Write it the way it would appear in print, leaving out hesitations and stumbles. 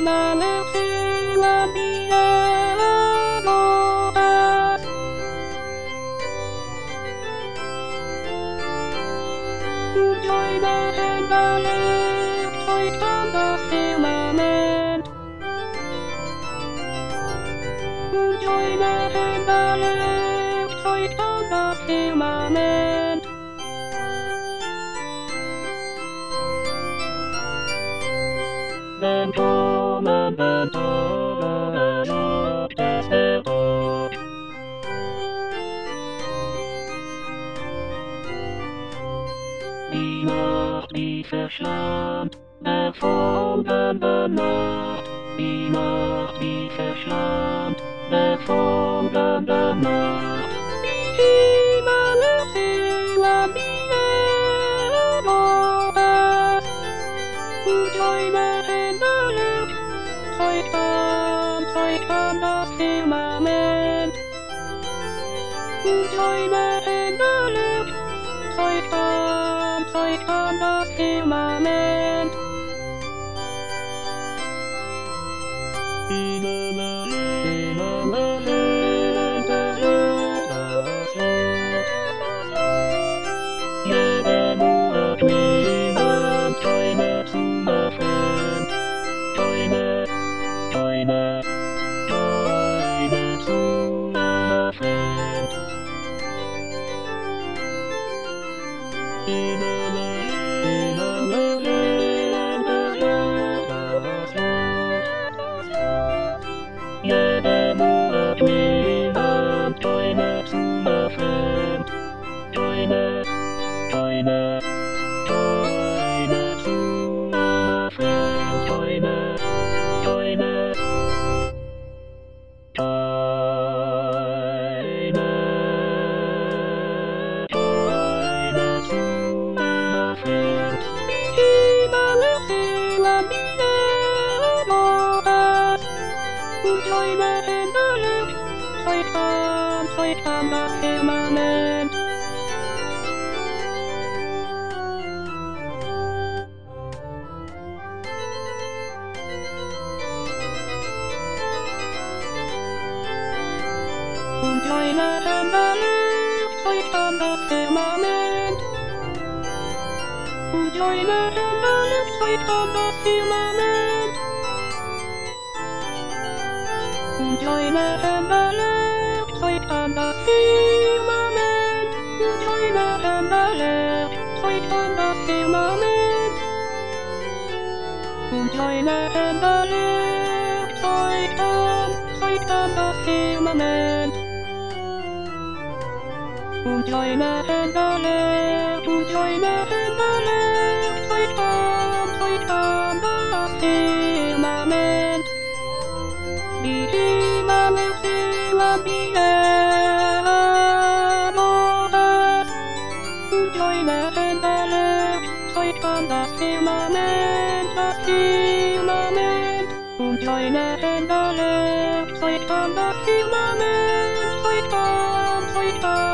Join the firmament, fight on the firmament. Join the firmament, fight on the firmament. Vento, vento, vento. Die Nacht, die verschlammt, der Nacht. Die Nacht, die verschlammt, der Nacht. Join in the loop, fight on the firmament. Join in the loop, fight on the firmament. Fight on the firmament. Join the loop, fight on the firmament. Join the loop, fight on the firmament. Join the loop, fight on the firmament. Join the loop, fight on the firmament. Join the loop, fight on the firmament. Join the loop, join the loop, fight on the firmament. Join the loop, fight on the firmament, the firmament. Join the loop, fight on the firmament, fight on.